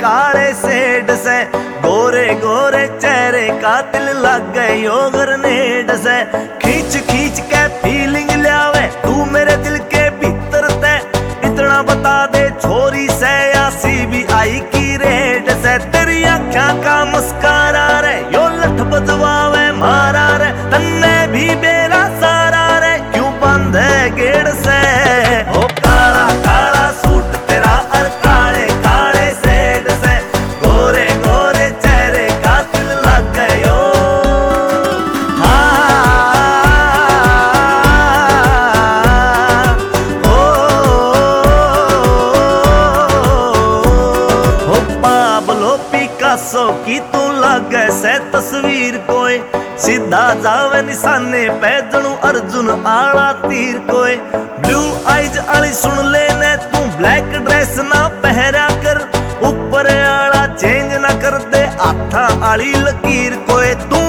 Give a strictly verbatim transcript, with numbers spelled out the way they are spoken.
काले सेड से, गोरे गोरे चेहरे का दिल लग गए यो ग्रेनेड से। खींच खींच के फीलिंग लावे तू मेरे दिल के भीतर ते, इतना बता दे छोरी से या सीबीआई की रेड से। तेरी आँखों का मुस्कारा रे यो लठ बजवावे मारा रे, तन्ने भी बेरा सारा रे क्यों बंधे गेड़ से। ओ काला काला सूट तेरा और काले काले सेड से, गोरे गोरे चेहरे का दिल लग गयो। हाँ ओ पाब्लो पिकासो की तू लगे से तस्वीर कोई, सीधा जावे निशाने पे जनू अर्जुन आला तीर कोई। ब्लू आइज आली सुन लेने तू ब्लैक ड्रेस ना पहरा कर, ऊपर आला चेंज ना कर दे आथा आली लकीर कोई। तू